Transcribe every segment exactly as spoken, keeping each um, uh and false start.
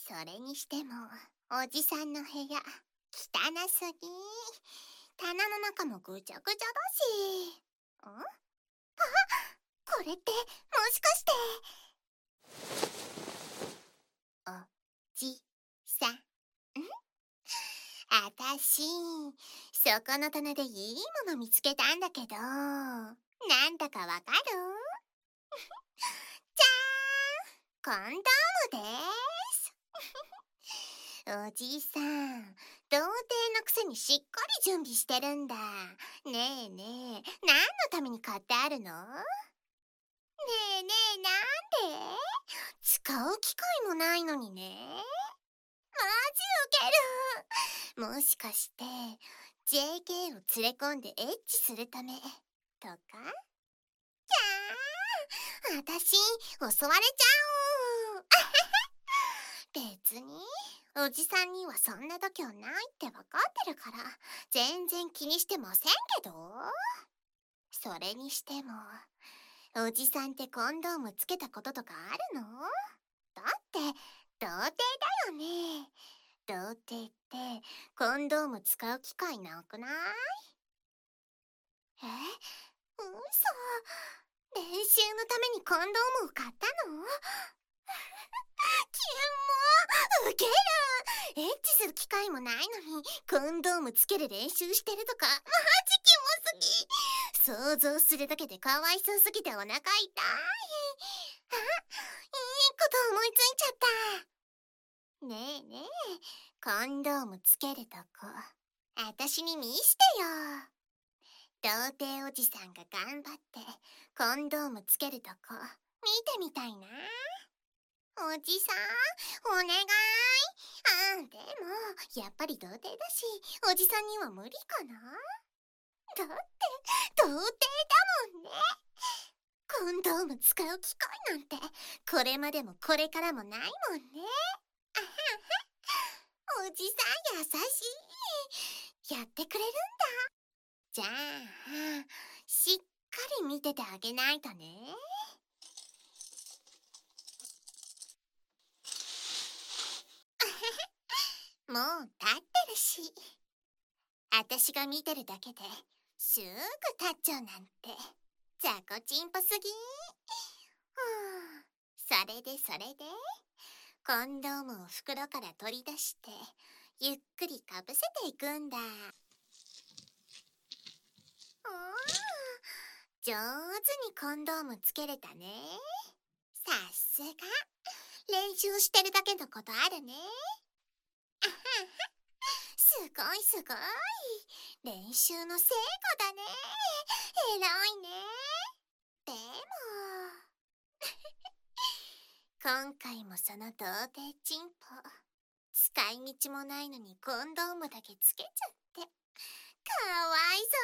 それにしても、おじさんの部屋、汚すぎ。棚の中もぐちゃぐちゃだし。ん？あ、これって、もしかして。おじさん。ん？あたし、そこの棚でいいもの見つけたんだけど、なんだかわかる？じゃーん！コンドームです。おじさん、童貞のくせにしっかり準備してるんだ。ねえねえ、何のために買ってあるの？ねえねえ、なんで？使う機会もないのにね。マジウケる。もしかして ジェーケー を連れ込んでエッチするためとか？キャー、あたし襲われちゃう。別におじさんにはそんな度胸ないって分かってるから全然気にしてませんけど。それにしてもおじさんってコンドームつけたこととかあるの？だって童貞だよね。童貞ってコンドーム使う機会なくない？え？嘘。練習のためにコンドームを買ったの？キモ。ウケる。エッチする機会もないのにコンドームつける練習してるとかマジキモすぎ。想像するだけでかわいそうすぎてお腹痛い。あ、いいこと思いついちゃった。ねえねえ、コンドームつけるとこあたしに見してよ。童貞おじさんが頑張ってコンドームつけるとこ見てみたいな。おじさん、お願い。あー、でもやっぱり童貞だしおじさんには無理かな。だって童貞だもんね。コンドーム使う機会なんてこれまでもこれからもないもんね。あはは、おじさん優しい。やってくれるんだ。じゃあしっかり見ててあげないとね。もう立ってるし。あたしが見てるだけですぐ立っちゃうなんて雑魚ちんぽすぎ。ふう、それでそれでコンドームを袋から取り出してゆっくりかぶせていくんだ。おー、上手にコンドームつけれたね。さすが練習してるだけのことあるね。あはは、すごいすごい。練習の成果だね。偉いね。でも今回もその童貞チンポ使い道もないのにコンドームだけつけちゃってかわいそう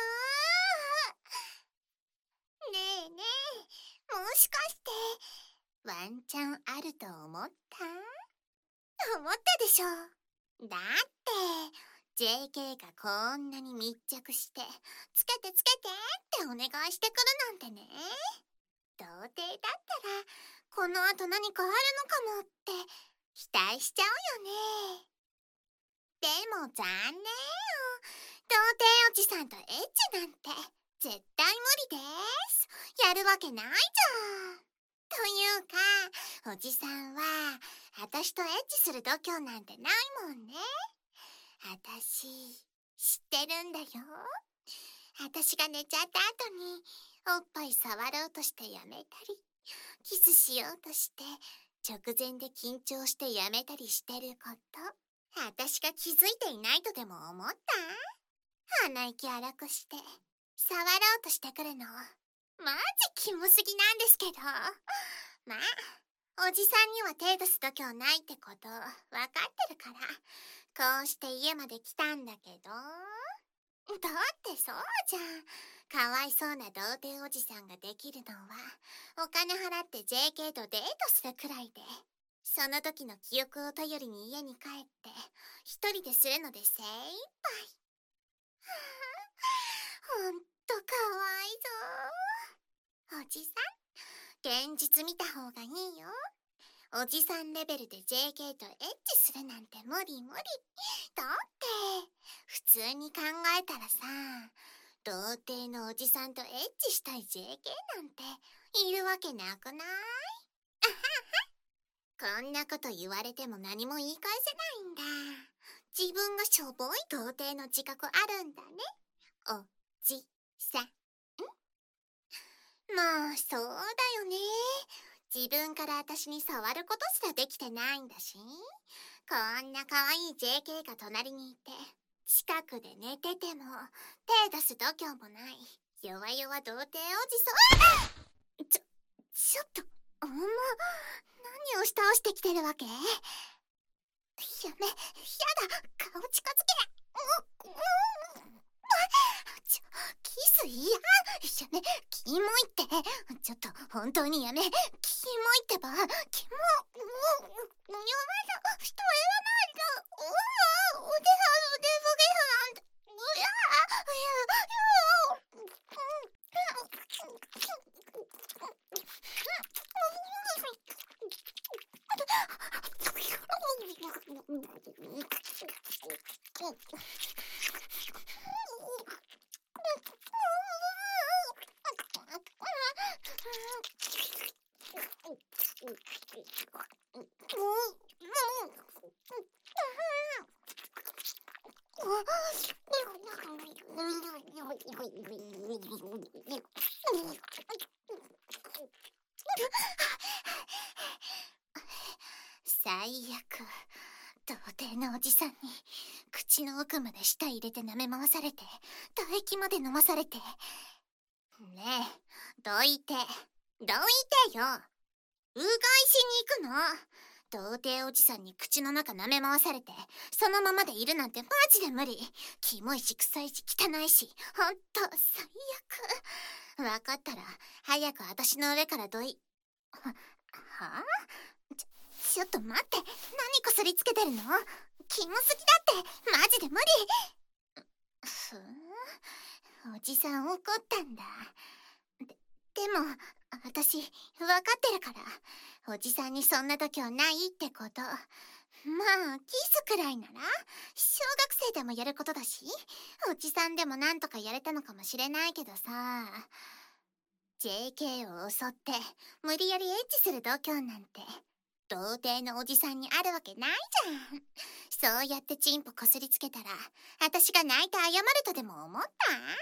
。ねえねえ、もしかしてワンチャンあると思った？思ったでしょ。だって ジェーケー がこんなに密着してつけてつけてってお願いしてくるなんてね。童貞だったらこの後何かあるのかもって期待しちゃうよね。でも残念よ。童貞おじさんとエッチなんて絶対無理です。やるわけないじゃん。というかおじさんはあたしとエッチする度胸なんてないもんね。あたし知ってるんだよ。あたしが寝ちゃった後におっぱい触ろうとしてやめたりキスしようとして直前で緊張してやめたりしてること、あたしが気づいていないとでも思った？鼻息荒くして触ろうとしてくるのマジキモすぎなんですけど。まあおじさんには手出す度胸ないってことわかってるからこうして家まで来たんだけど。だってそうじゃん。かわいそうな童貞おじさんができるのはお金払って ジェーケー とデートするくらいで、その時の記憶を頼りに家に帰って一人でするので精一杯。ほんとかわいそう。おじさん、現実見た方がいいよ。 おじさんレベルで ジェーケー とエッチするなんて無理無理。だって普通に考えたらさ、童貞のおじさんとエッチしたい ジェーケー なんているわけなくない？こんなこと言われても何も言い返せないんだ。自分がしょぼい童貞の自覚あるんだね、おじさん。まあそうだよね。自分から私に触ることすらできてないんだし、こんな可愛い ジェーケー が隣にいて近くで寝てても手出す度胸もない弱々童貞おじさん。ちょ、ちょっと、お前、何をし倒してきてるわけ？やめ、やだ、顔近づけ。う、う、ちょ、キス嫌。やめ、キモいって。ちょっと、本当にやめ。キモいってば。キモ、もう、やめだ。人言わないで。うわ、腕は腕ボケなんて。うわ、いや、最悪。童貞のおじさんに口の奥まで舌入れて舐め回されて唾液まで飲まされて。ねえ、どいてどいてよ。うがいしに行くの？童貞おじさんに口の中舐め回されてそのままでいるなんてマジで無理。キモいし臭いし汚いし、ほんと最悪。わかったら早く私の上からどいは、はあ？ちょ、ちょっと待って、何こすりつけてるの？キモすぎだって、マジで無理。ふん、おじさん怒ったんだ。で、でも私分かってるから、おじさんにそんな度胸ないってこと。まあキスくらいなら小学生でもやることだし、おじさんでもなんとかやれたのかもしれないけどさ、 ジェーケー を襲って無理やりエッチする度胸なんて童貞のおじさんにあるわけないじゃん。そうやってチンポこすりつけたら私が泣いて謝るとでも思った？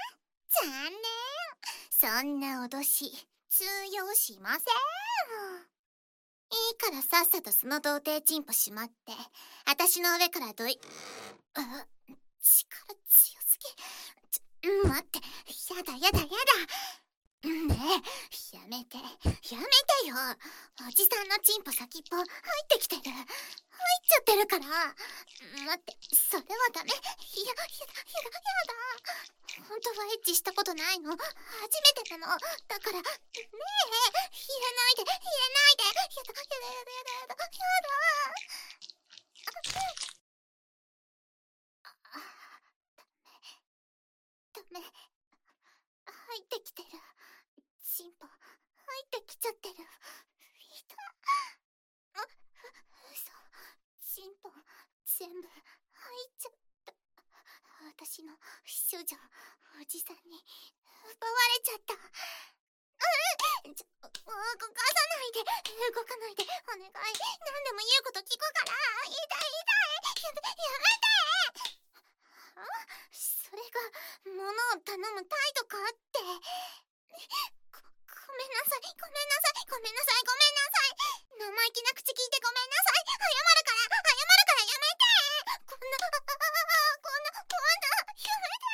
残念。そんな脅し通用しません。いいからさっさとその童貞チンポしまって私の上からどい。あ、力強すぎ。ちょ、待って、やだやだやだ。ねえ、やめてやめてよ。おじさんのチンポ先っぽ入ってきてる。入っちゃってるから。待って、それはダメ。いや、やだやだやだ。本当はエッチしたことないの。初めてなの。だから、ねえ、言えないで言えないで。やだやだやだやだやだやだ。あ、ダメ。ダメ。入ってきてる。チンポ入ってきちゃってる。いた。あ、嘘。チンポ全部入っちゃった。私の処女おじさんに奪われちゃった。うん、ちょ、動かさないで。動かないでお願い。何でも言うこと聞くから。痛い痛い。やめやめて。あ、それが物を頼む態度かって。ご、ごめんなさいごめんなさいごめんなさいごめんなさい。生意気な口聞いてごめんなさい。謝るから謝るからやめて。こんな、ああ、こんなこんなやめて。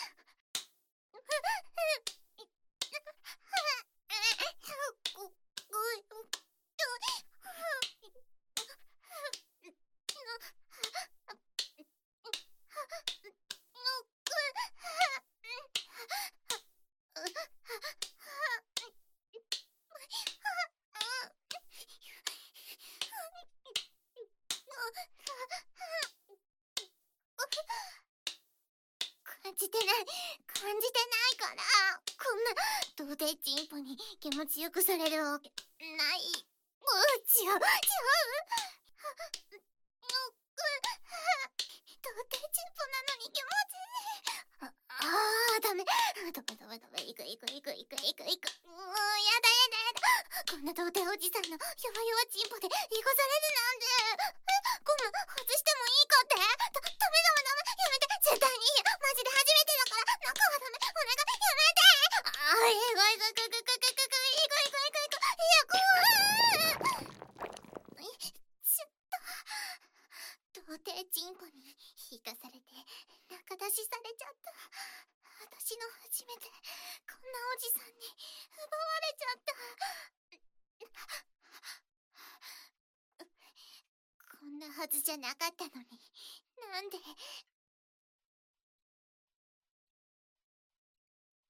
感じてない感じてないから。こんな童貞チンポに気持ちよくされるわけない。う違う違う。童貞チンポなのに気持ちいい。ああー、ダメダメダメダメ。いくいくいくいくいくいく。もうやだやだやだ。こんな童貞おじさんの弱々チンポで利用されるなんて。え、ゴム外してもいいかって。ダメダメダメ。やめて。絶対にいいよ。マジで初めてだから中はダメ。お願いやめて。ああ、いくいくいくいくいくいくいくいくいくいく。いや、怖い。ちょっと童貞チンポに引かされて仲出しされちゃった。私の初めてこんなおじさんに奪われちゃった。こんなはずじゃなかったのに、なんで